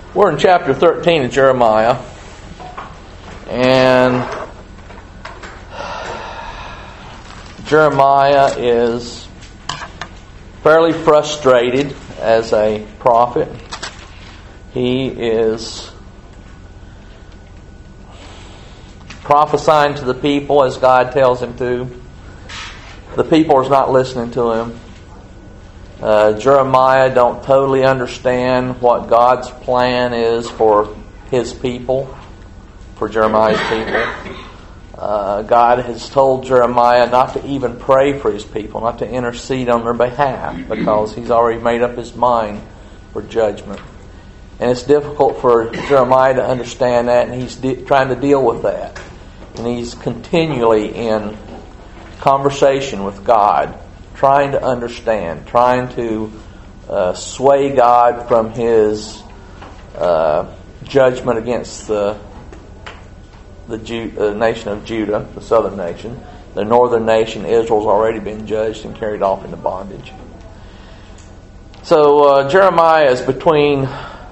We're in chapter 13 of Jeremiah, and Jeremiah is fairly frustrated as a prophet. He is prophesying to the people as God tells him to. The people are not listening to him. Jeremiah don't totally understand what God's plan is for his people, for Jeremiah's people. God has told Jeremiah not to even pray for his people, not to intercede on their behalf, because he's already made up his mind for judgment. And it's difficult for Jeremiah to understand that, and he's trying to deal with that. And he's continually in conversation with God, trying to understand, trying to sway God from his judgment against the nation of Judah, the southern nation. The northern nation, Israel's already been judged and carried off into bondage. So Jeremiah is between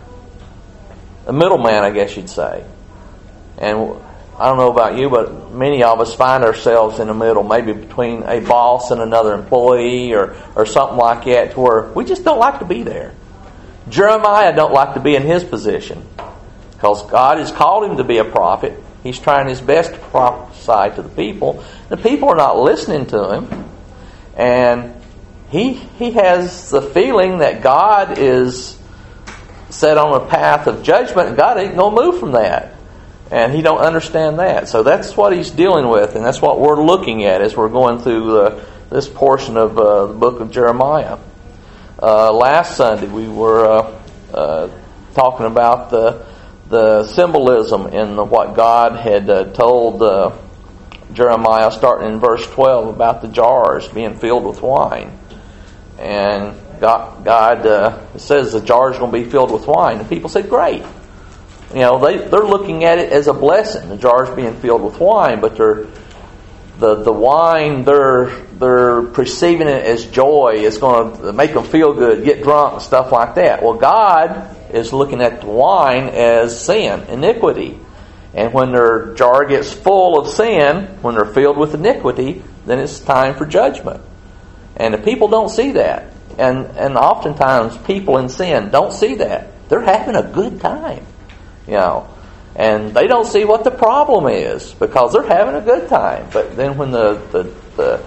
a middleman, I guess you'd say. And I don't know about you, but many of us find ourselves in the middle, maybe between a boss and another employee or something like that, to where we just don't like to be there. Jeremiah don't like to be in his position because God has called him to be a prophet. He's trying his best to prophesy to the people. The people are not listening to him. And he has the feeling that God is set on a path of judgment and God ain't going to move from that. And he don't understand that. So that's what he's dealing with, and that's what we're looking at as we're going through this portion of the book of Jeremiah. Last Sunday we were talking about the symbolism in what God had told Jeremiah, starting in verse 12, about the jars being filled with wine. And God says the jars are going to be filled with wine. And people said, great. You know, they're looking at it as a blessing, the jars being filled with wine, but the wine, they're perceiving it as joy. It's going to make them feel good, get drunk, stuff like that. Well, God is looking at the wine as sin, iniquity. And when their jar gets full of sin, when they're filled with iniquity, then it's time for judgment. And the people don't see that. And oftentimes people in sin don't see that. They're having a good time. You know, and they don't see what the problem is because they're having a good time. But then when their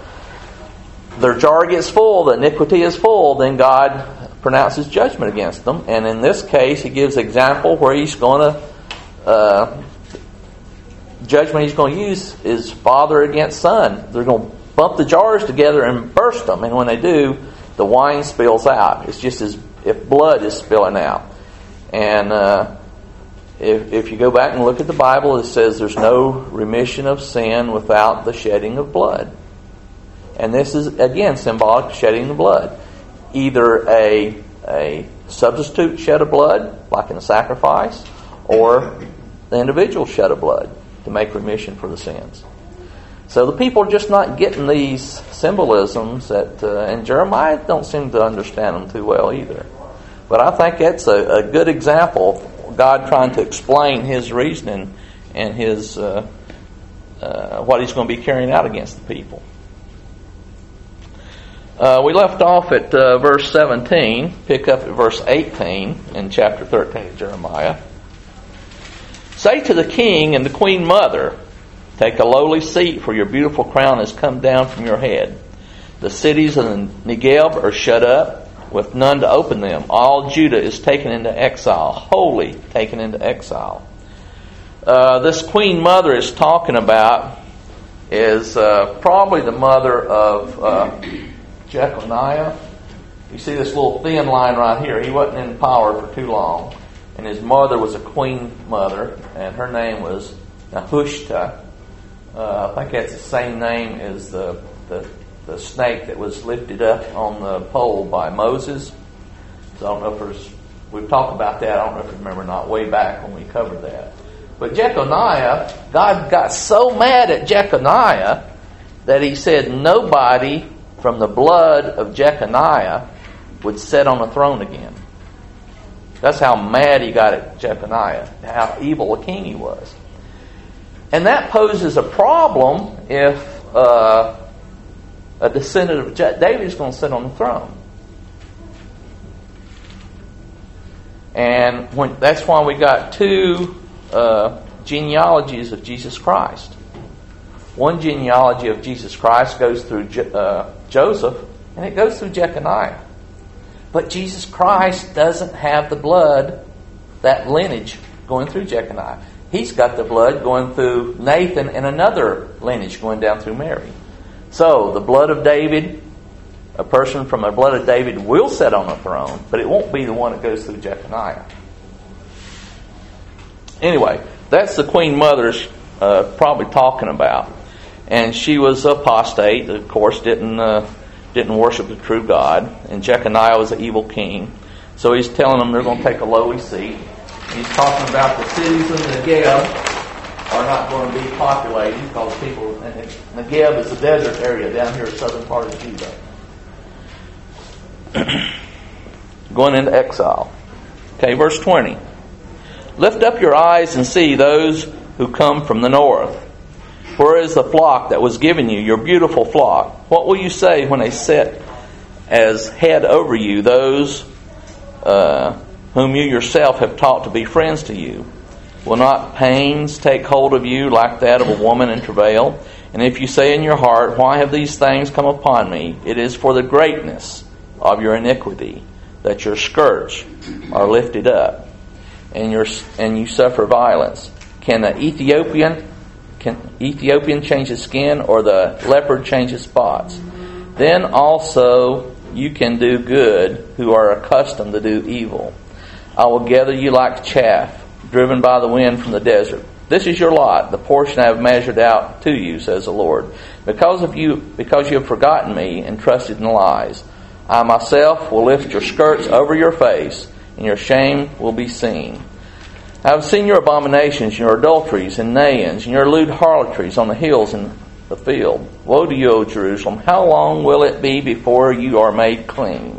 jar gets full, the iniquity is full, then God pronounces judgment against them. And in this case, he gives an example where he's going to judgment he's going to use is father against son. They're going to bump the jars together and burst them, and when they do, the wine spills out. It's just as if blood is spilling out. And If you go back and look at the Bible, it says there's no remission of sin without the shedding of blood. And this is, again, symbolic of shedding of blood. Either a substitute shed of blood, like in a sacrifice, or the individual shed of blood to make remission for the sins. So the people are just not getting these symbolisms, and Jeremiah don't seem to understand them too well either. But I think that's a good example of God trying to explain his reasoning and his what he's going to be carrying out against the people. We left off at verse 17, pick up at verse 18 in chapter 13 of Jeremiah. Say to the king and the queen mother, take a lowly seat, for your beautiful crown has come down from your head. The cities of the Negev are shut up, with none to open them. All Judah is taken into exile, wholly taken into exile. This queen mother is talking about is probably the mother of Jeconiah. You see this little thin line right here. He wasn't in power for too long. And his mother was a queen mother, and her name was Nehushta. I think that's the same name as the snake that was lifted up on the pole by Moses. So I don't know if we've talked about that. I don't know if you remember or not, way back when we covered that. But Jeconiah, God got so mad at Jeconiah that he said nobody from the blood of Jeconiah would sit on the throne again. That's how mad he got at Jeconiah, how evil a king he was. And that poses a problem if a descendant of David is going to sit on the throne. And that's why we got two genealogies of Jesus Christ. One genealogy of Jesus Christ goes through Joseph, and it goes through Jeconiah. But Jesus Christ doesn't have the blood, that lineage, going through Jeconiah. He's got the blood going through Nathan and another lineage going down through Mary. So, the blood of David, a person from the blood of David will sit on the throne, but it won't be the one that goes through Jeconiah. Anyway, that's the Queen Mother's probably talking about. And she was apostate, of course, didn't worship the true God. And Jeconiah was an evil king. So he's telling them they're going to take a lowly seat. He's talking about the cities of Negev are not going to be populated because people, and Negev is a desert area down here in the southern part of Judah. Going into exile. Okay, verse 20. Lift up your eyes and see those who come from the north. Where is the flock that was given you, your beautiful flock? What will you say when they sit as head over you, those whom you yourself have taught to be friends to you? Will not pains take hold of you like that of a woman in travail? And if you say in your heart, why have these things come upon me? It is for the greatness of your iniquity that your skirts are lifted up, and you suffer violence. Can Ethiopian change his skin, or the leopard change his spots? Then also you can do good, who are accustomed to do evil. I will gather you like chaff, driven by the wind from the desert. This is your lot, the portion I have measured out to you, says the Lord. Because you have forgotten me and trusted in lies, I myself will lift your skirts over your face, and your shame will be seen. I have seen your abominations, your adulteries and naians, and your lewd harlotries on the hills and the field. Woe to you, O Jerusalem! How long will it be before you are made clean?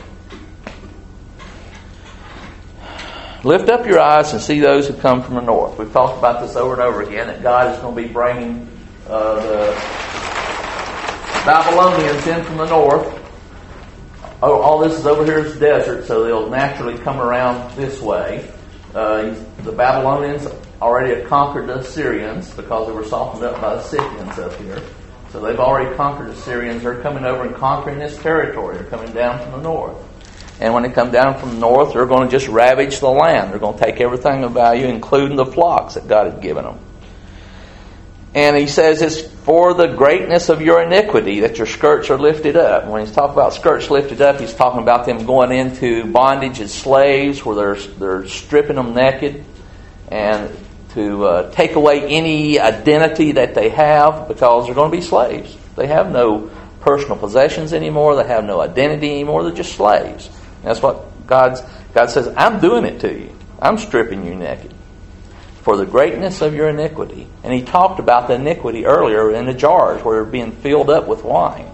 Lift up your eyes and see those who come from the north. We've talked about this over and over again, that God is going to be bringing the Babylonians in from the north. All this is over here is desert, so they'll naturally come around this way. The Babylonians already have conquered the Assyrians because they were softened up by the Scythians up here. So they've already conquered the Assyrians. They're coming over and conquering this territory. They're coming down from the north. And when they come down from the north, they're going to just ravage the land. They're going to take everything of value, including the flocks that God had given them. And he says it's for the greatness of your iniquity that your skirts are lifted up. When he's talking about skirts lifted up, he's talking about them going into bondage as slaves, where they're stripping them naked, and to take away any identity that they have, because they're going to be slaves. They have no personal possessions anymore. They have no identity anymore. They're just slaves. And that's what God says, I'm doing it to you. I'm stripping you naked for the greatness of your iniquity. And he talked about the iniquity earlier in the jars where they're being filled up with wine.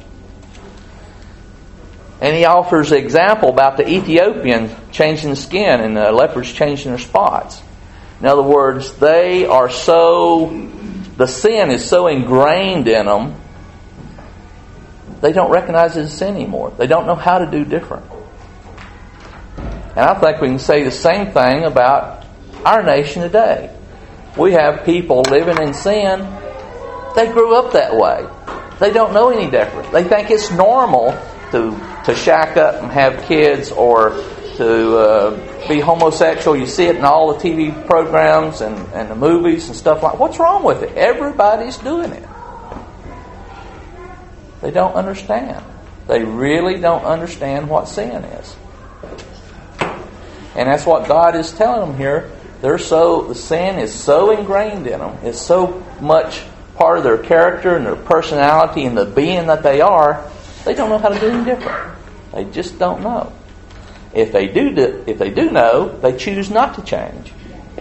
And he offers an example about the Ethiopian changing the skin and the leopards changing their spots. In other words, the sin is so ingrained in them, they don't recognize it as sin anymore. They don't know how to do different. And I think we can say the same thing about our nation today. We have people living in sin. They grew up that way. They don't know any different. They think it's normal to shack up and have kids, or to be homosexual. You see it in all the TV programs and the movies and stuff like that. What's wrong with it? Everybody's doing it. They don't understand. They really don't understand what sin is. And that's what God is telling them here. The sin is so ingrained in them. It's so much part of their character and their personality and the being that they are. They don't know how to do any different. They just don't know. If they do know, they choose not to change.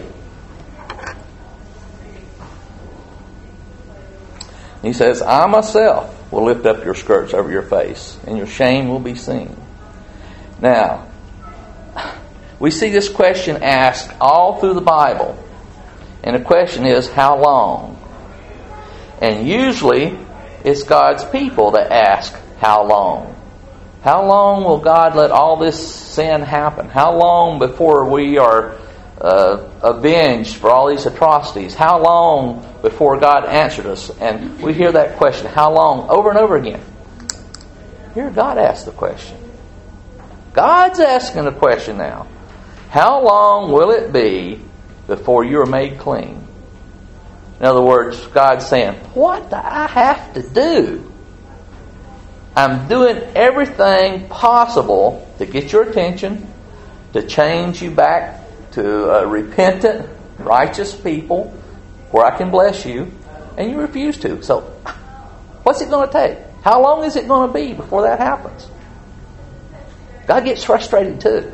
He says, I myself will lift up your skirts over your face, and your shame will be seen. Now, we see this question asked all through the Bible. And the question is, how long? And usually, it's God's people that ask, how long? How long will God let all this sin happen? How long before we are avenged for all these atrocities? How long before God answered us? And we hear that question, how long, over and over again. Here God asks the question. God's asking the question now. How long will it be before you are made clean? In other words, God's saying, what do I have to do? I'm doing everything possible to get your attention, to change you back to a repentant, righteous people where I can bless you, and you refuse to. So, what's it going to take? How long is it going to be before that happens? God gets frustrated too.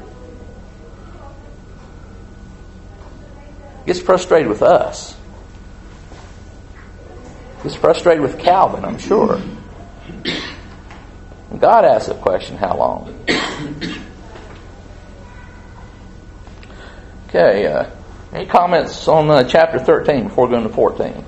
Gets frustrated with us. Gets frustrated with Calvin, I'm sure. And God asks the question, how long? Okay, any comments on chapter 13 before going to 14?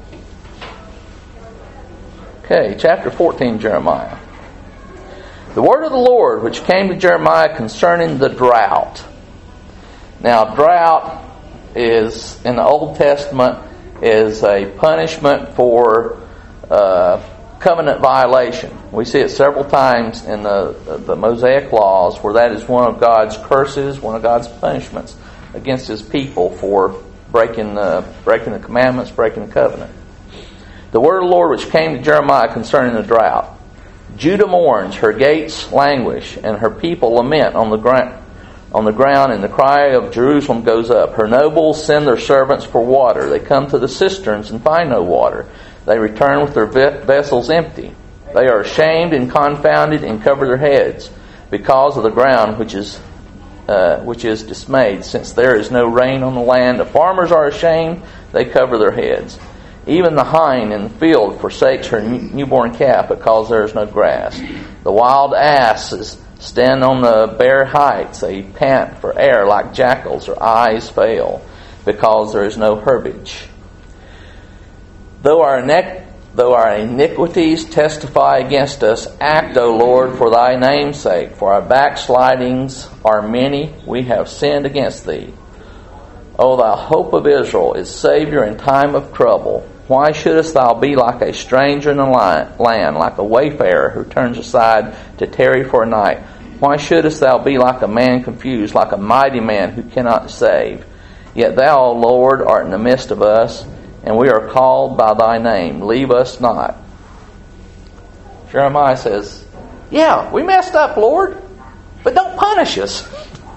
Okay, chapter 14, Jeremiah. The word of the Lord which came to Jeremiah concerning the drought. Now, drought is, in the Old Testament, is a punishment for covenant violation. We see it several times in the Mosaic laws where that is one of God's curses, one of God's punishments against His people for breaking the commandments, breaking the covenant. The word of the Lord which came to Jeremiah concerning the drought. Judah mourns, her gates languish, and her people lament on the ground, and the cry of Jerusalem goes up. Her nobles send their servants for water. They come to the cisterns and find no water. They return with their vessels empty. They are ashamed and confounded and cover their heads because of the ground which is dismayed, since there is no rain on the land. The farmers are ashamed, they cover their heads. Even the hind in the field forsakes her newborn calf because there is no grass. The wild asses stand on the bare heights. They pant for air like jackals. Their eyes fail because there is no herbage. Though our iniquities testify against us, act, O Lord, for thy name's sake. For our backslidings are many. We have sinned against thee. O thou hope of Israel is Savior in time of trouble. Why shouldest thou be like a stranger in the land, like a wayfarer who turns aside to tarry for a night? Why shouldest thou be like a man confused, like a mighty man who cannot save? Yet thou, O Lord, art in the midst of us, and we are called by thy name. Leave us not. Jeremiah says, yeah, we messed up, Lord, but don't punish us.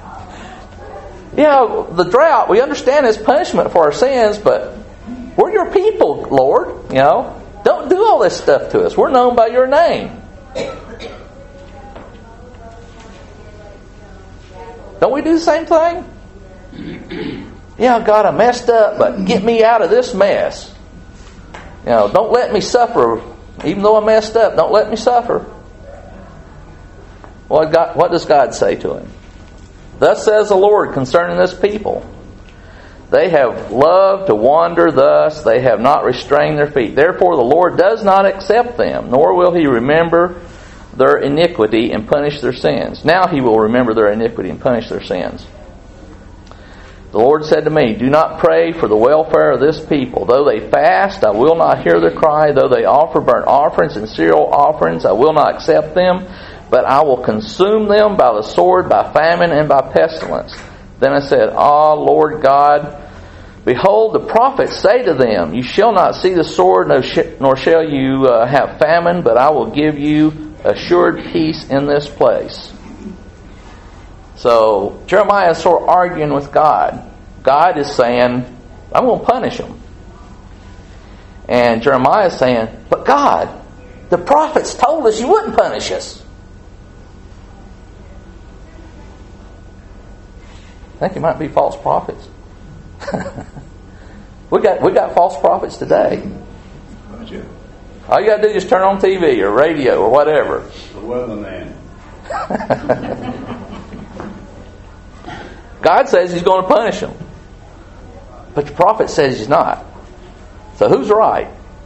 Yeah, the drought, we understand it's punishment for our sins, but we're your people, Lord. You know, don't do all this stuff to us. We're known by your name. Don't we do the same thing? Yeah, God, I messed up, but get me out of this mess. You know, don't let me suffer. Even though I messed up, don't let me suffer. What does God say to him? Thus says the Lord concerning this people. They have loved to wander thus. They have not restrained their feet. Therefore the Lord does not accept them, nor will He remember their iniquity and punish their sins. Now He will remember their iniquity and punish their sins. The Lord said to me, do not pray for the welfare of this people. Though they fast, I will not hear their cry. Though they offer burnt offerings and cereal offerings, I will not accept them. But I will consume them by the sword, by famine, and by pestilence. Then I said, Ah, Lord God, behold, the prophets say to them, you shall not see the sword, nor shall you have famine, but I will give you assured peace in this place. So Jeremiah is sort of arguing with God. God is saying, I'm going to punish them. And Jeremiah is saying, but God, the prophets told us you wouldn't punish us. I think it might be false prophets. We got false prophets today. All you got to do is just turn on TV or radio or whatever. The weatherman. God says He's going to punish them. But the prophet says He's not. So who's right?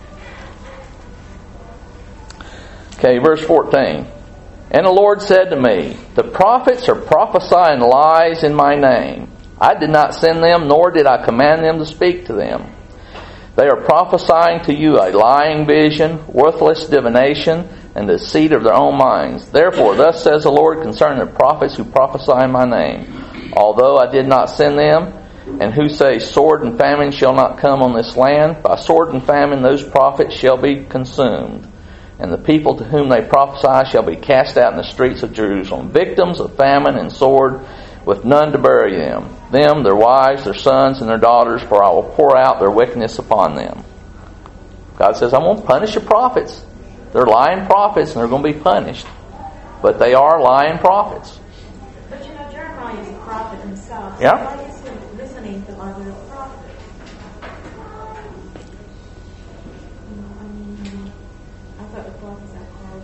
Okay, verse 14. And the Lord said to me, the prophets are prophesying lies in my name. I did not send them, nor did I command them to speak to them. They are prophesying to you a lying vision, worthless divination, and the deceit of their own minds. Therefore, thus says the Lord concerning the prophets who prophesy in my name. Although I did not send them, and who say, sword and famine shall not come on this land, by sword and famine those prophets shall be consumed. And the people to whom they prophesy shall be cast out in the streets of Jerusalem, victims of famine and sword, with none to bury them. Them, their wives, their sons, and their daughters, for I will pour out their wickedness upon them. God says, I'm going to punish the prophets. They're lying prophets, and they're going to be punished. But they are lying prophets. But Jeremiah is a prophet himself. So yeah. why is he listening to other prophets? I thought the prophets are called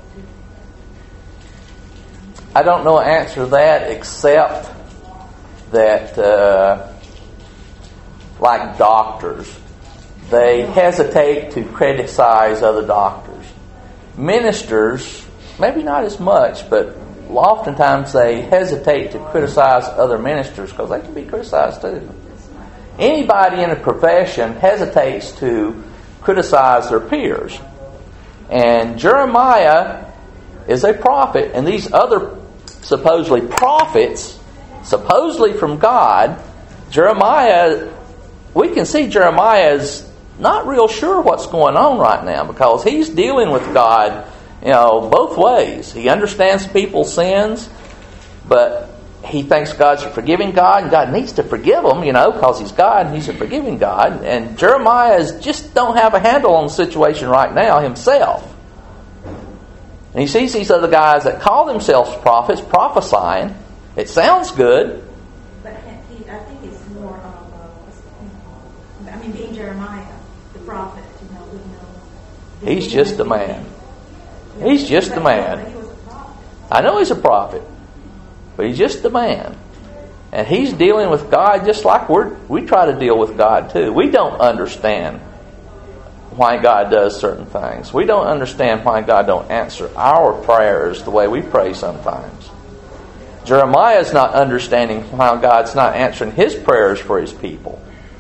to. I don't know an answer to that except that, like doctors, they hesitate to criticize other doctors. Ministers, maybe not as much, but oftentimes they hesitate to criticize other ministers because they can be criticized too. Anybody in a profession hesitates to criticize their peers. And Jeremiah is a prophet, and these other supposedly prophets, supposedly from God, Jeremiah, we can see Jeremiah is not real sure what's going on right now because he's dealing with God, both ways. He understands people's sins, but he thinks God's a forgiving God, and God needs to forgive them, because He's God and He's a forgiving God. And Jeremiah just don't have a handle on the situation right now himself. And he sees these other guys that call themselves prophets prophesying. It sounds good. But I think it's more of being Jeremiah, the prophet, He's just a man. He's just a man. I know he's a prophet, but he's just a man. And he's dealing with God just like we try to deal with God too. We don't understand why God does certain things. We don't understand why God don't answer our prayers the way we pray sometimes. Jeremiah is not understanding why God's not answering his prayers for his people.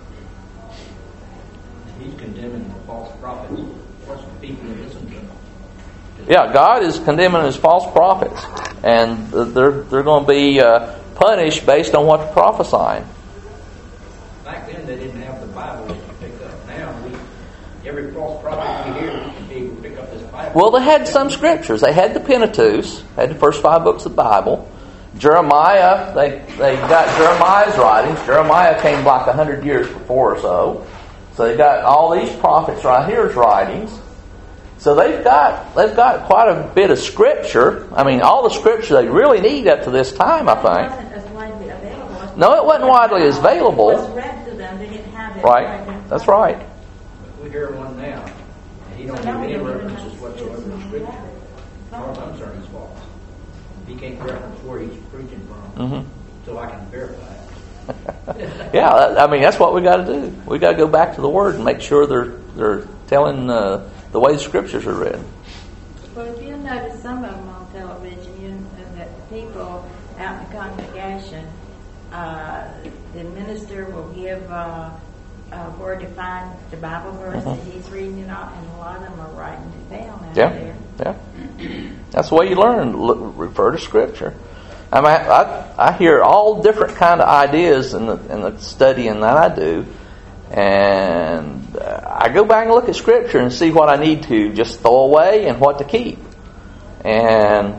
He's condemning the false prophets. What's the people that listen to him? Yeah, God is condemning his false prophets, and they're going to be punished based on what's prophesying. Back then, they didn't have the Bible to pick up. Now, every false prophet we hear, we can be able to pick up this Bible. Well, they had some scriptures. They had the Pentateuch, had the first 5 books of the Bible. Jeremiah, they got Jeremiah's writings. Jeremiah came like 100 years before or so. So they got all these prophets right here's writings. So they've got quite a bit of scripture. I mean, all the scripture they really need up to this time, I think. It wasn't as widely available. No, it wasn't widely as available. It was read to them. They didn't have it. Right. That's right. We hear one now, and he don't give any references whatsoever to Scripture. As far as I'm concerned, he's false. He can't reference where he's preaching from, so I can verify it. Yeah, I mean, that's what we got to do. We got to go back to the Word and make sure they're telling the way the Scriptures are read. Well, if you notice some of them on television, you know that the people out in the congregation, the minister will give where to find the Bible verse that he's reading it off, and a lot of them are writing it down out there. Yeah. That's the way you learn. Refer to Scripture. I mean, I hear all different kind of ideas in the studying that I do, and I go back and look at Scripture and see what I need to just throw away and what to keep. And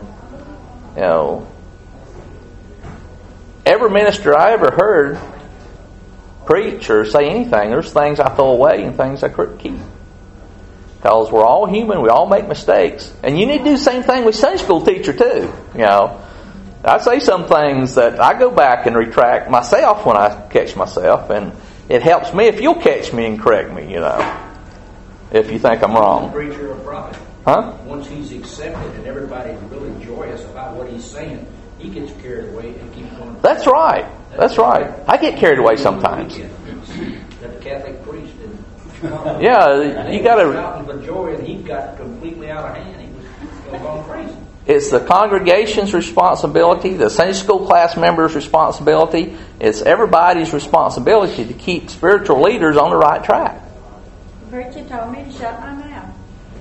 every minister I ever heard preach or say anything, there's things I throw away and things I keep. Because we're all human, we all make mistakes. And you need to do the same thing with Sunday school teacher too. I say some things that I go back and retract myself when I catch myself, and it helps me if you'll catch me and correct me, if you think I'm wrong. He's a preacher or prophet. Huh? Once he's accepted and everybody's really joyous about what he's saying, he gets carried away and keeps going. That's right. That's right. I get carried away sometimes. That the Catholic priest did. Yeah, you got to. Shouting for joy, and he got completely out of hand. He was going crazy. It's the congregation's responsibility, the Sunday school class members' responsibility. It's everybody's responsibility to keep spiritual leaders on the right track. Preacher told me to shut my mouth.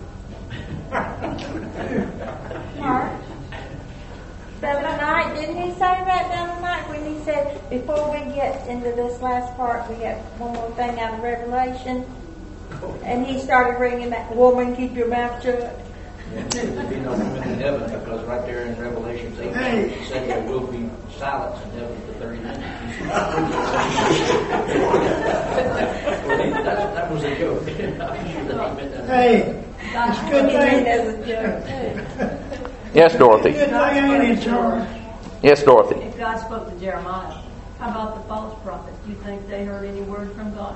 Mark, the other night, didn't he say that the other night when he said, before we get into this last part, we have one more thing out of Revelation? And he started ringing that, woman, keep your mouth shut. There'll be no women in heaven, because right there in Revelation 8, it said there will be silence in heaven for 30 minutes. That was a joke. I'm sure that he meant that. Hey, it's good thing. As a joke. Yes, Dorothy. Good thing I ain't in charge. Yes, Dorothy. If God spoke to Jeremiah, how about the false prophets? Do you think they heard any word from God?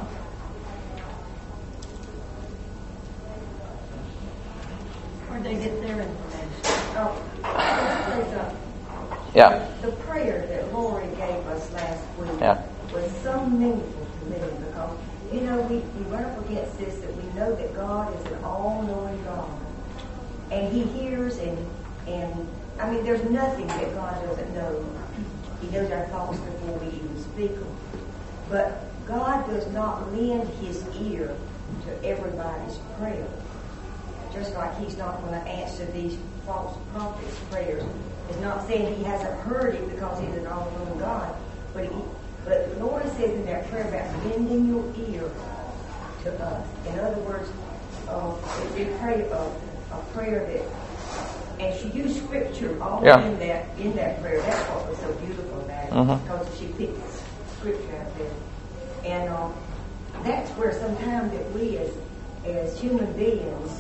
Where'd they get their information? Oh, let's say something. Yeah. The prayer that Lori gave us last week Yeah. was so meaningful to me because, you know, we run up against this that we know that God is an all-knowing God. And He hears and I mean, there's nothing that God doesn't know. He knows our thoughts before we even speak them. But God does not lend His ear to everybody's prayer. Just like He's not going to answer these false prophets' prayers. It's not saying He hasn't heard it because He's an all-knowing God. But the Lord says in that prayer about lending your ear to us. In other words, we pray a prayer that, and she used scripture all in that prayer. That's what was so beautiful about it, because she picked scripture out there. And that's where sometimes that we as human beings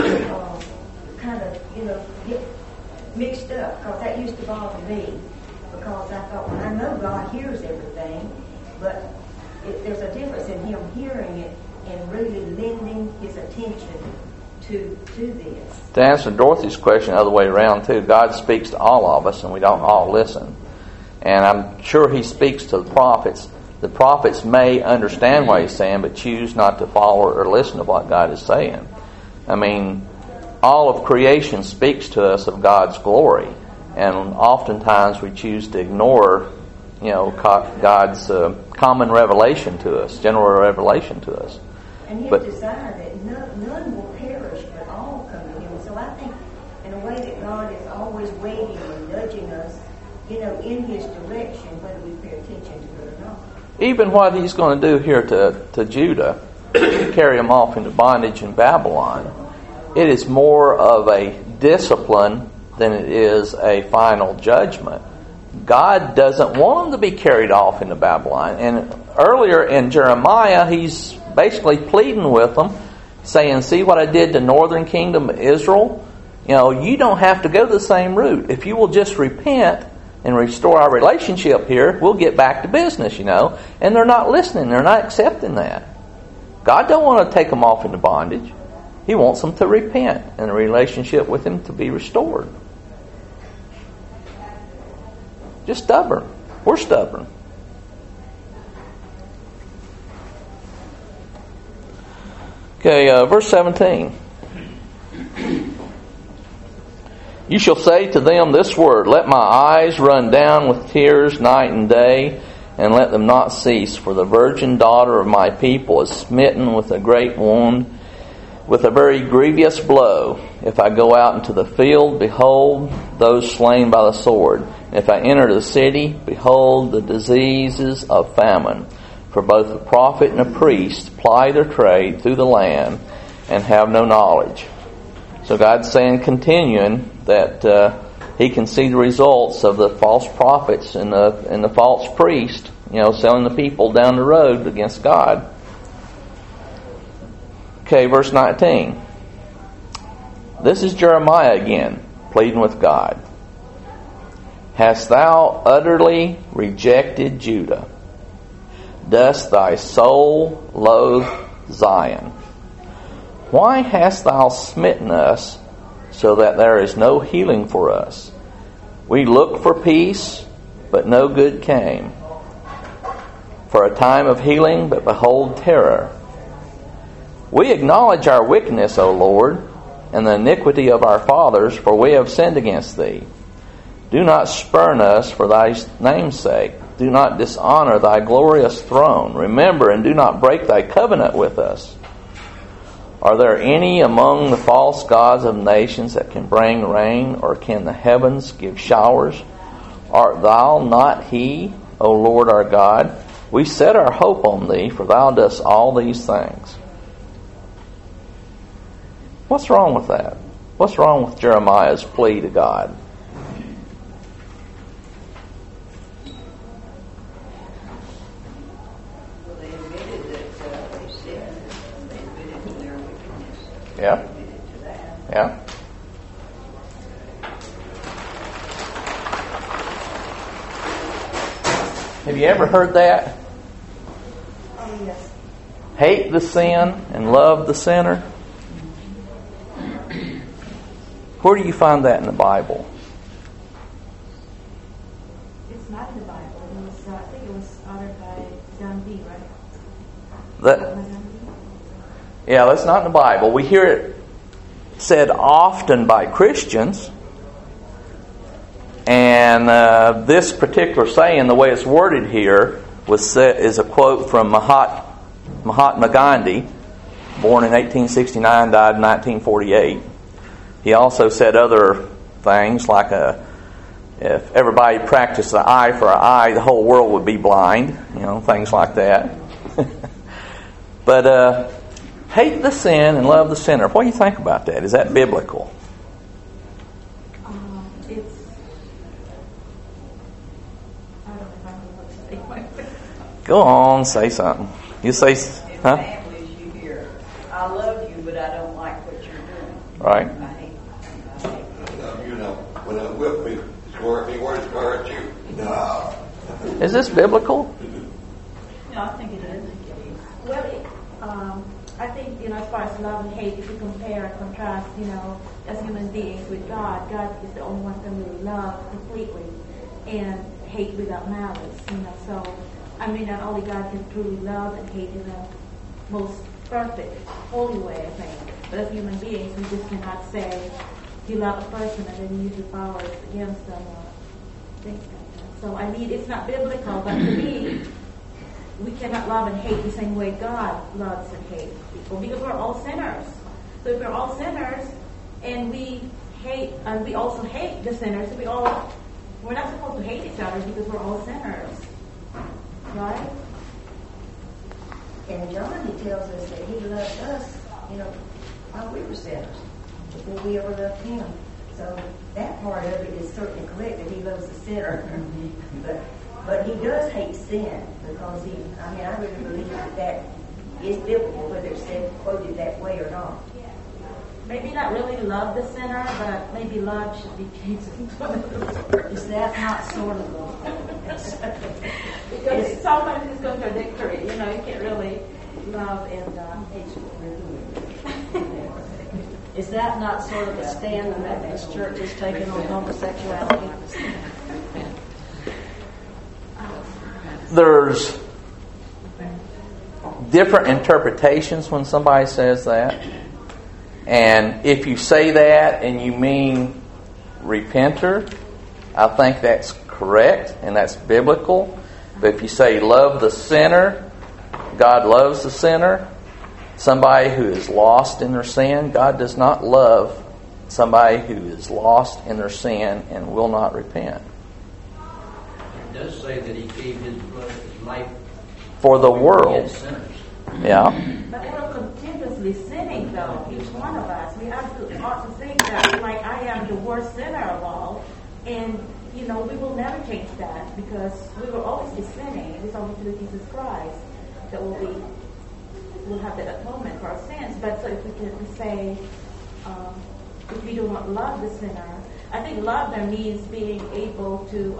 kind of, get mixed up, because that used to bother me, because I thought, well, I know God hears everything, but there's a difference in Him hearing it and really lending His attention to this. To answer Dorothy's question the other way around too, God speaks to all of us and we don't all listen. And I'm sure He speaks to the prophets. The prophets may understand what He's saying but choose not to follow or listen to what God is saying. I mean, all of creation speaks to us of God's glory, and oftentimes we choose to ignore, God's common revelation to us, general revelation to us. And His desire that none will perish, but all come to Him. So I think, in a way, that God is always waiting and nudging us, in His direction, whether we pay attention to it or not. Even what He's going to do here to Judah, carry him off into bondage in Babylon, it is more of a discipline than it is a final judgment. God doesn't want them to be carried off into Babylon. And earlier in Jeremiah, He's basically pleading with them, saying, see what I did to northern kingdom Israel? You don't have to go the same route. If you will just repent and restore our relationship here, we'll get back to business, And they're not listening. They're not accepting that. God don't want to take them off into bondage. He wants them to repent and the relationship with Him to be restored. Just stubborn. We're stubborn. Okay, verse 17. You shall say to them this word, let my eyes run down with tears night and day, and let them not cease. For the virgin daughter of my people is smitten with a great wound, with a very grievous blow. If I go out into the field, behold, those slain by the sword. If I enter the city, behold, the diseases of famine. For both the prophet and the priest ply their trade through the land and have no knowledge. So God's saying, continuing, that He can see the results of the false prophets and the false priest, selling the people down the road against God. Okay, verse 19. This is Jeremiah again, pleading with God. Hast thou utterly rejected Judah? Dost thy soul loathe Zion? Why hast thou smitten us so that there is no healing for us? We looked for peace, but no good came. For a time of healing, but behold terror. We acknowledge our wickedness, O Lord, and the iniquity of our fathers, for we have sinned against thee. Do not spurn us for thy name's sake. Do not dishonor thy glorious throne. Remember and do not break thy covenant with us. Are there any among the false gods of nations that can bring rain, or can the heavens give showers? Art thou not he, O Lord our God? We set our hope on thee, for thou dost all these things. What's wrong with that? What's wrong with Jeremiah's plea to God? Well, they admitted that they sinned. They admitted to their wickedness. Yeah. They admitted to that. Yeah. Have you ever heard that? Oh, yes. Hate the sin and love the sinner? Where do you find that in the Bible? It's not in the Bible. It was, I think it was uttered by John B., right? That, yeah, that's not in the Bible. We hear it said often by Christians. And this particular saying, the way it's worded here, is a quote from Mahatma Gandhi, born in 1869, died in 1948. He also said other things like if everybody practiced the eye for an eye, the whole world would be blind. Things like that. But hate the sin and love the sinner. What do you think about that? Is that biblical? Go on, say something. You say, huh? In families, you hear, I love you, but I don't like what you're doing. Right. I hate when I whip me, squirt me, where's squirt you? No. Is this biblical? No, I think it is. Well, I think, as far as love and hate, if you compare and contrast, as human beings with God, God is the only one who really love completely and hate without malice, So, not only God can truly love and hate in the most perfect, holy way, I think, but as human beings, we just cannot say you love a person and then use your powers against them or things like that. So, it's not biblical, but to me, we cannot love and hate the same way God loves and hates people because we're all sinners. So if we're all sinners and we hate, and we also hate the sinners, we're not supposed to hate each other because we're all sinners. Right? And John, he tells us that he loved us, while we were sinners, before we ever loved him. So that part of it is certainly correct that he loves the sinner. But he does hate sin because I really believe that is biblical, whether it's quoted that way or not. Maybe not really love the sinner, but maybe love should be changed into another word. Is that not sort of Because sometimes it's contradictory. You can't really love and hate. Is that not sort of a stand the Methodist Church has taken on homosexuality? There's different interpretations when somebody says that. And if you say that and you mean repenter, I think that's correct and that's biblical. But if you say love the sinner, God loves the sinner, somebody who is lost in their sin, God does not love somebody who is lost in their sin and will not repent. It does say that he gave his blood, his life for the world. Sinners. Yeah. But we're continuously sinning, though, each one of us. We have to also think that, I am the worst sinner of all, and, we will never change that because we will always be sinning. It is only through Jesus Christ that we'll have that atonement for our sins. But so if we can say, if we do not love the sinner, I think love there means being able to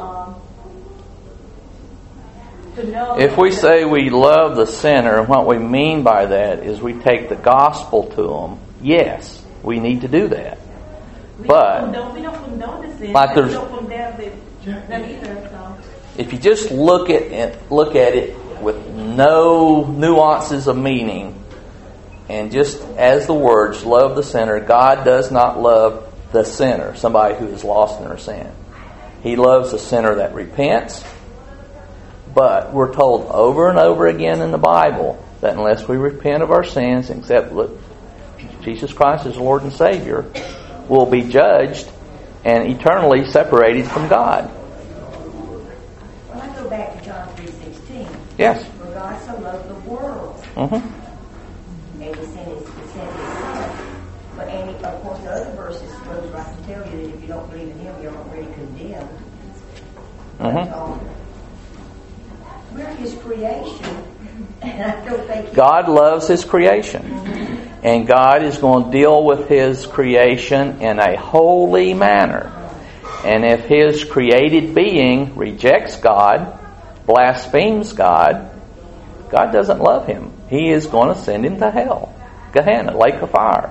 know. If we say we love the sinner, what we mean by that is we take the gospel to them. Yes, we need to do that. But we don't condone the sin. like We there's- don't condemn them either. So if you just look at it with no nuances of meaning, and just as the words, love the sinner, God does not love the sinner, somebody who is lost in their sin. He loves the sinner that repents. But we're told over and over again in the Bible that unless we repent of our sins and accept Jesus Christ as Lord and Savior, we'll be judged and eternally separated from God. When I go back to John 3:16, Yes. for God so loved the world, Mm-hmm. and He sent His Son. But and of course, the other verses goes right to tell you that if you don't believe in Him, you're already condemned. Mm-hmm. We're His creation, and I don't think God loves His creation. And God is going to deal with His creation in a holy manner. And if His created being rejects God, blasphemes God, God doesn't love him. He is going to send him to hell. Gehenna, lake of fire.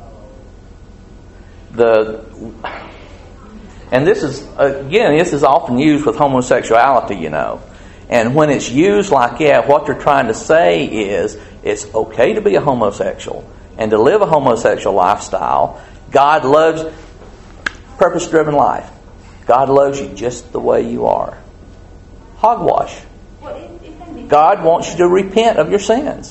And this is often used with homosexuality, you know. And when it's used like what they're trying to say is it's okay to be a homosexual and to live a homosexual lifestyle. God loves purpose-driven life. God loves you just the way you are. Hogwash. God wants you to repent of your sins.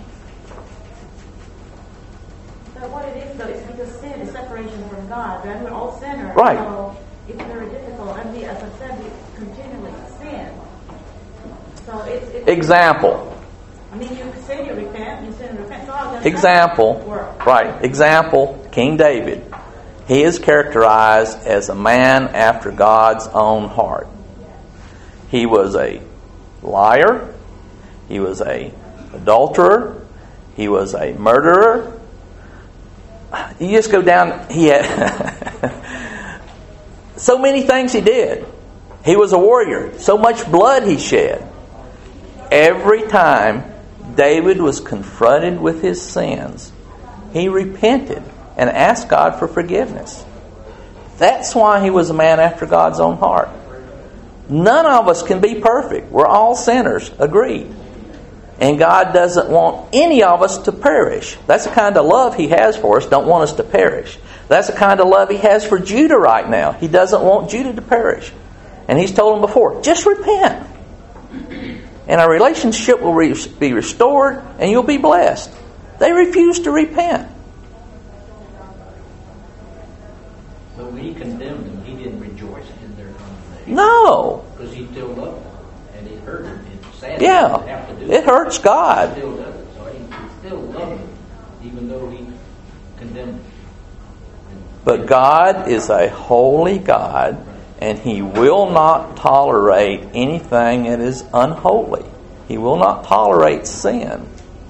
But what it is, though, is because sin is separation from God, right? We're all sinners. Right. So it's very difficult. And we, as I said, we continually sin. So it's Example. I mean, you sin, you repent, you sin and repent. So how does Example. that work? Right. Example, King David. He is characterized as a man after God's own heart. He was a liar. He was a adulterer. He was a murderer. You just go down. He had so many things he did. He was a warrior. So much blood he shed. Every time David was confronted with his sins, he repented and asked God for forgiveness. That's why he was a man after God's own heart. None of us can be perfect. We're all sinners, agreed. And God doesn't want any of us to perish. That's the kind of love He has for us. Don't want us to perish. That's the kind of love He has for Judah right now. He doesn't want Judah to perish. And He's told them before, just repent. And our relationship will be restored and you'll be blessed. They refused to repent. But when He condemned them, He didn't rejoice in their condemnation. No. Because He still loved them. And it hurt Him. It's sad Yeah. to have to do It hurts God. He still does it. So He still loved them, even though He condemned them. But God is a holy God, and He will not tolerate anything that is unholy. He will not tolerate sin.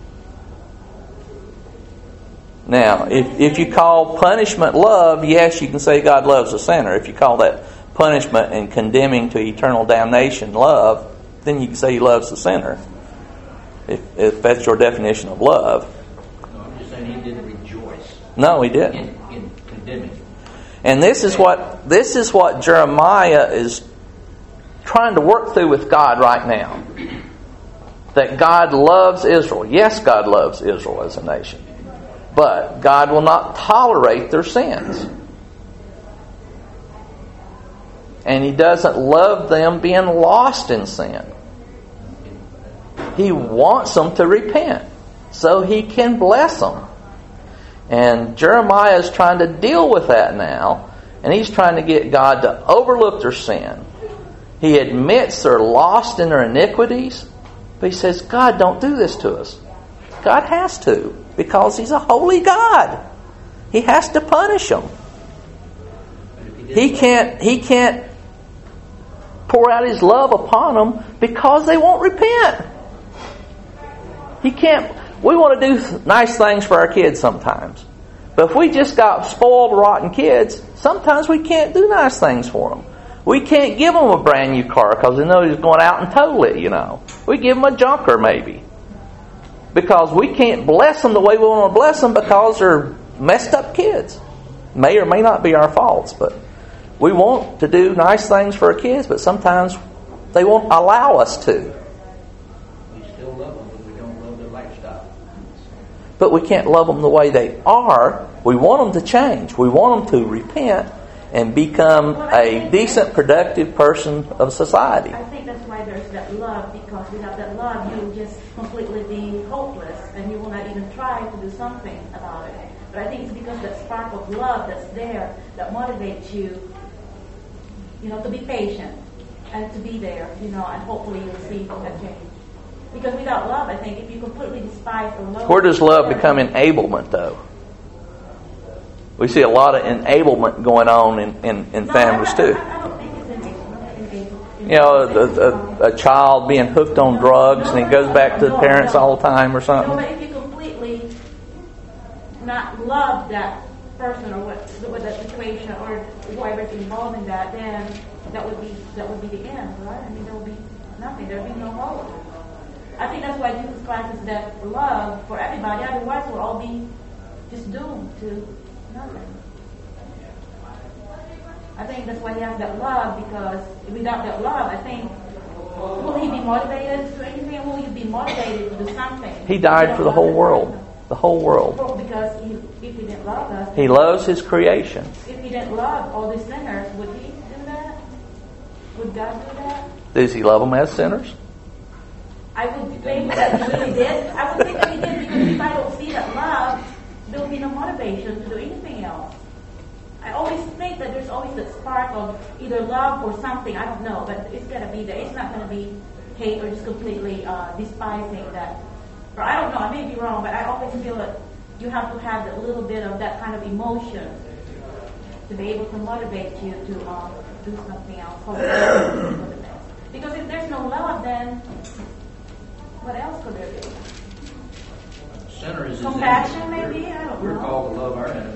Now, if you call punishment love, yes, you can say God loves a sinner. If you call that punishment and condemning to eternal damnation love, then you can say He loves the sinner. If that's your definition of love. No, I'm just saying He didn't rejoice No, He didn't. in condemning them. And this is what Jeremiah is trying to work through with God right now. That God loves Israel. Yes, God loves Israel as a nation. But God will not tolerate their sins. And He doesn't love them being lost in sin. He wants them to repent so He can bless them. And Jeremiah is trying to deal with that now. And he's trying to get God to overlook their sin. He admits they're lost in their iniquities. But he says, God, don't do this to us. God has to. Because He's a holy God. He has to punish them. He can't pour out His love upon them because they won't repent. He can't. We want to do nice things for our kids sometimes. But if we just got spoiled, rotten kids, sometimes we can't do nice things for them. We can't give them a brand new car because they know He's going out and tow it, you know. We give them a junker maybe. Because we can't bless them the way we want to bless them because they're messed up kids. May or may not be our faults, but we want to do nice things for our kids, but sometimes they won't allow us to. We still love them, but we don't love their lifestyle. But we can't love them the way they are. We want them to change. We want them to repent and become a decent, productive person of society. I think that's why there's that love, because without that love, you'll just completely be hopeless and you will not even try to do something about it. But I think it's because that spark of love that's there that motivates you, to be patient and to be there, and hopefully you'll see a change. Because without love, I think if you completely despise or loathe... Where does love become enablement, though? We see a lot of enablement going on in families, too. I don't think it's enablement. A child being hooked on drugs and he goes back to the parents all the time or something. No, but if you completely not love that person or what that situation or whoever's involved in that, then that would be the end, right? I mean, there will be nothing. There will be no hope. I think that's why Jesus Christ is that love for everybody. Otherwise, we'll all be just doomed to nothing. I think that's why he has that love, because without that love, I think, will he be motivated to anything? Will you be motivated to do something? He died for the whole world. The whole world. Well, because if he didn't love us... He loves his creation. If he didn't love all the sinners, would he do that? Would God do that? Does he love them as sinners? I would think that he really did. I would think that he did, because if I don't see that love, there will be no motivation to do anything else. I always think that there's always that spark of either love or something. I don't know, but it's going to be there. It's not going to be hate or just completely despising that. Or I don't know, I may be wrong, but I always feel that you have to have a little bit of that kind of emotion to be able to motivate you to do something else. Because if there's no love, then what else could there be? Sinner is his Compassion, enemy. maybe? I don't We're know. called to love our enemies.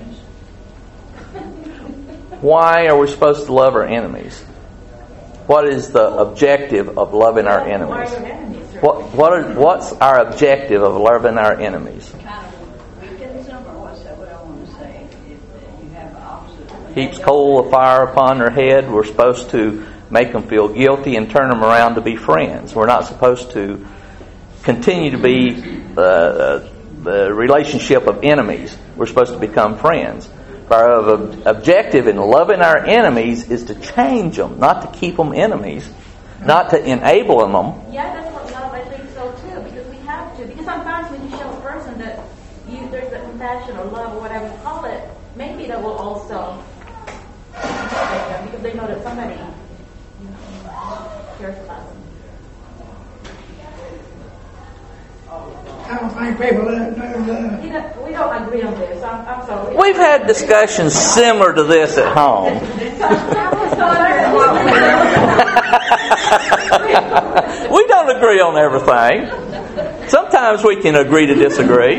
Why are we supposed to love our enemies? What is the objective of loving our enemies? What's our objective of loving our enemies? Kind of weakens them, or what's that? What I want to say? If you have opposite. Heaps coal of fire upon their head. We're supposed to make them feel guilty and turn them around to be friends. We're not supposed to continue to be the relationship of enemies. We're supposed to become friends. Our objective in loving our enemies is to change them, not to keep them enemies, not to enable them. Yeah, that's what love, I think so too, because we have to. Because sometimes when you show a person that there's a compassion or love or whatever you call it, maybe that will also motivate them, because they know that somebody cares about them. I don't think people that know love. We don't agree on this. I'm sorry. We've had discussions similar to this at home. We don't agree on everything. Sometimes we can agree to disagree.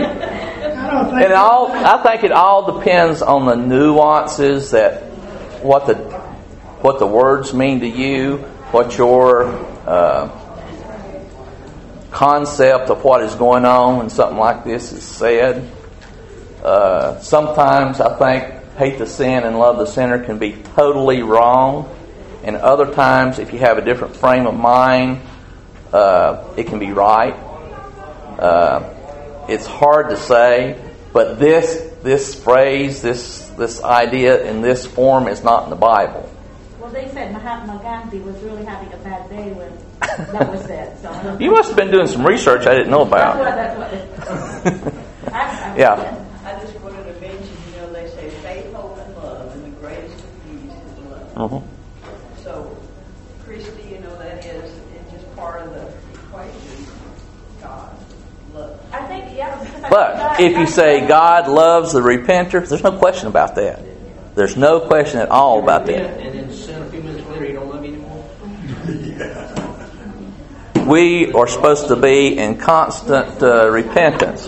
I think it all depends on the nuances, that what the words mean to you, what your concept of what is going on when something like this is said. Sometimes I think hate the sin and love the sinner can be totally wrong, and other times if you have a different frame of mind, it can be right. It's hard to say, but this phrase, this idea in this form is not in the Bible. Well, they said Mahatma Gandhi was really having a bad day when that was said. So You must have been doing some research I didn't know about. That's what Yeah. I just wanted to mention, they say faith, hope, and love, and the greatest of these is love. Mm-hmm. So, Christy, that is it's just part of the equation. God, love. I think, yeah. But if you say God loves the repenter, there's no question about that. There's no question at all about that. And then sin a few minutes later, you don't love me anymore? We are supposed to be in constant repentance.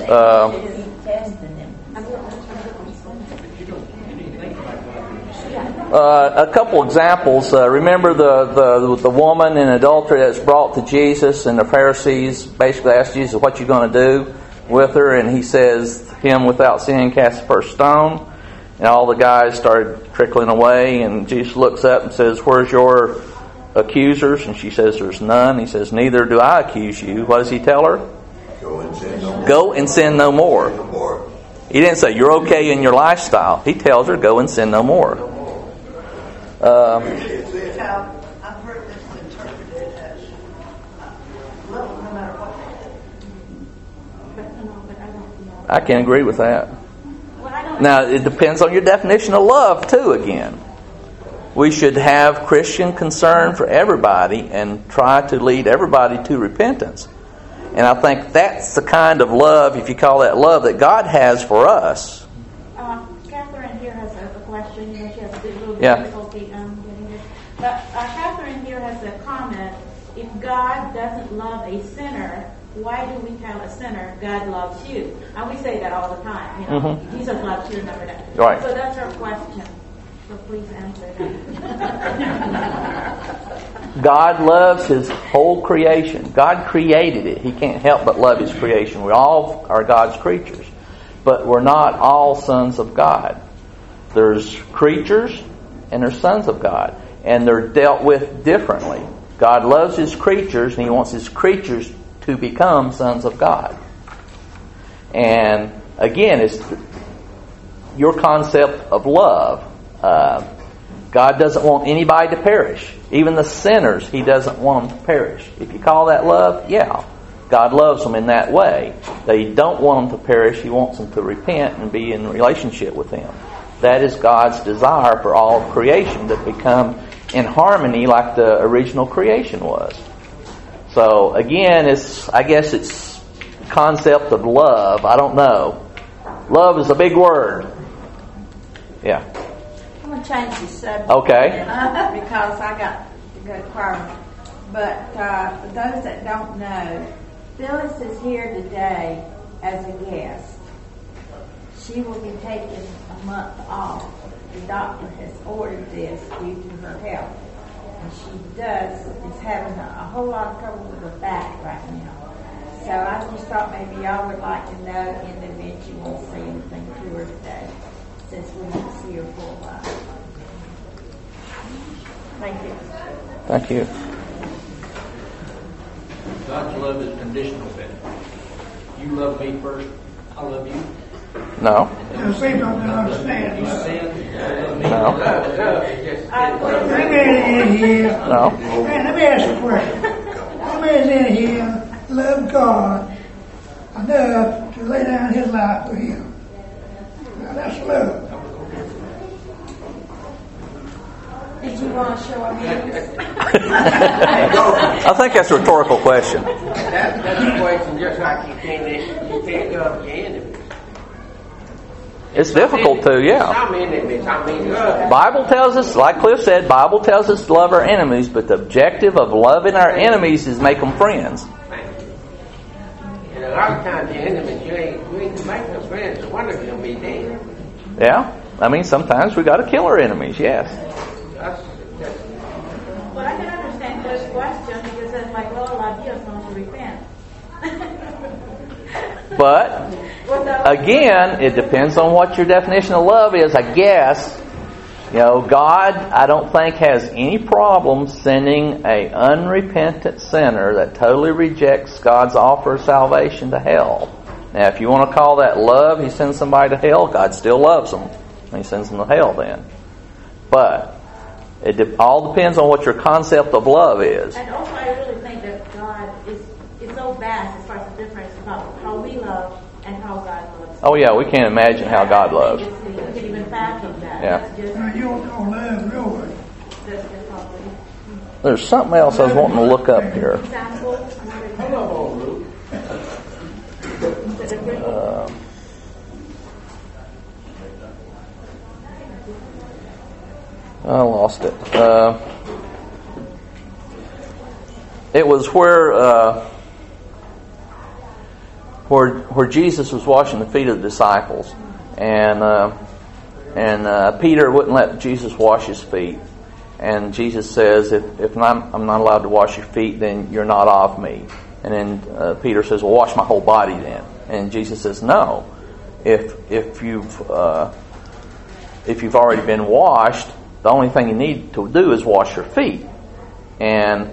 A couple examples. Remember the woman in adultery that's brought to Jesus, and the Pharisees basically asked Jesus, "What you going to do with her?" And he says, "Him without sin cast the first stone." And all the guys started trickling away, and Jesus looks up and says, "Where's your accusers?" And she says, "There's none." He says, "Neither do I accuse you." What does he tell her? Go and sin no more. Go and sin no more. No more. He didn't say, "You're okay in your lifestyle." He tells her, "Go and sin no more." I've heard this interpreted as love no matter what. But I don't know. I can agree with that. Well, I don't. Now, it depends on your definition of love, too, again. We should have Christian concern for everybody and try to lead everybody to repentance. And I think that's the kind of love, if you call that love, that God has for us. Catherine here has a question. You know, she has a little Yeah. difficulty getting this. But Catherine here has a comment. If God doesn't love a sinner, why do we tell a sinner, God loves you? And we say that all the time. You know, Jesus loves you, remember that. Right. So that's her question. So please answer that. God loves His whole creation. God created it. He can't help but love His creation. We all are God's creatures. But we're not all sons of God. There's creatures and there's sons of God. And they're dealt with differently. God loves His creatures and He wants His creatures to become sons of God. And again, it's your concept of love. God doesn't want anybody to perish. Even the sinners, He doesn't want them to perish. If you call that love, yeah. God loves them in that way. They don't want them to perish. He wants them to repent and be in relationship with Him. That is God's desire for all of creation, to become in harmony like the original creation was. So again, I guess it's concept of love. I don't know. Love is a big word. Yeah. I'm going to change the subject. Okay. Because I got to go to choir. But for those that don't know, Phyllis is here today as a guest. She will be taking a month off. The doctor has ordered this due to her health. And she is having a whole lot of trouble with her back right now. So I just thought maybe y'all would like to know in the event you won't say anything to her today, since we won't see her for a while. Thank you. Thank you. God's love is conditional, Ben. You love me first, I love you. No. Now, see, don't understand. You sin, I love me. No. Let me in here. No. Man, let me ask you a question. Let me in here, love God enough to lay down His life for Him. Now, that's love. Did you want to show me? I think that's a rhetorical question. That's a question just like you can't love your enemies. It's difficult to, yeah. Some enemies, I mean love. Bible tells us, like Cliff said, Bible tells us to love our enemies, but the objective of loving our enemies is make them friends. And a lot of times your enemies, you ain't make no friends, so one of them will be dead. Yeah. I mean, sometimes we got to kill our enemies, yes. But I can understand this question because it's like, well, love you as long as you repent. But, again, it depends on what your definition of love is, I guess. You know, God, I don't think, has any problem sending an unrepentant sinner that totally rejects God's offer of salvation to hell. Now, if you want to call that love, He sends somebody to hell, God still loves them. He sends them to hell then. But it all depends on what your concept of love is. And also, I really think that God is so vast as far as the difference about how we love and how God loves. Oh yeah, we can't imagine how God loves. We can't even fathom that. Yeah. That's just, Now, you don't love Lord. that's just probably There's something else I was wanting to look up here. example. Hello, Luke. I lost it. It was where Jesus was washing the feet of the disciples, and Peter wouldn't let Jesus wash his feet, and Jesus says, "If I'm not allowed to wash your feet, then you're not of me." And then Peter says, "Well, wash my whole body then." And Jesus says, "No. If you've if you've already been washed, the only thing you need to do is wash your feet. And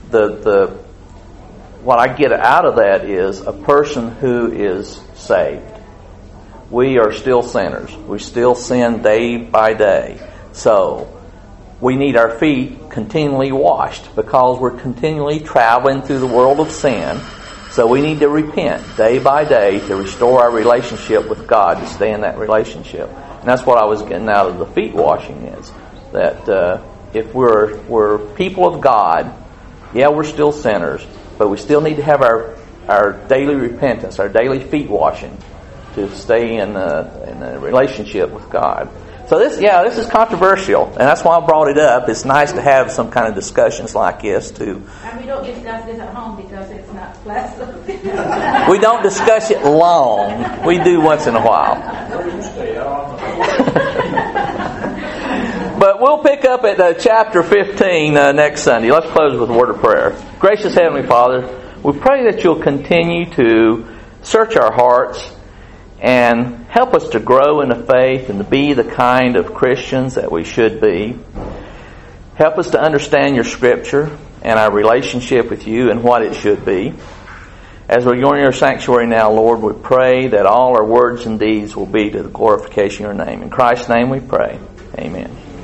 what I get out of that is a person who is saved. We are still sinners. We still sin day by day. So we need our feet continually washed because we're continually traveling through the world of sin. So we need to repent day by day to restore our relationship with God, to stay in that relationship. And that's what I was getting out of the feet washing is that if we're people of God, yeah, we're still sinners, but we still need to have our daily repentance, our daily feet washing to stay in a relationship with God. So this is controversial, and that's why I brought it up. It's nice to have some kind of discussions like this too. And we don't discuss this at home because it's not pleasant. We don't discuss it long. We do once in a while. But we'll pick up at chapter 15 next Sunday. Let's close with a word of prayer. Gracious Heavenly Father, we pray that you'll continue to search our hearts and help us to grow in the faith and to be the kind of Christians that we should be. Help us to understand your Scripture and our relationship with you and what it should be. As we're going to your sanctuary now, Lord, we pray that all our words and deeds will be to the glorification of your name. In Christ's name we pray. Amen.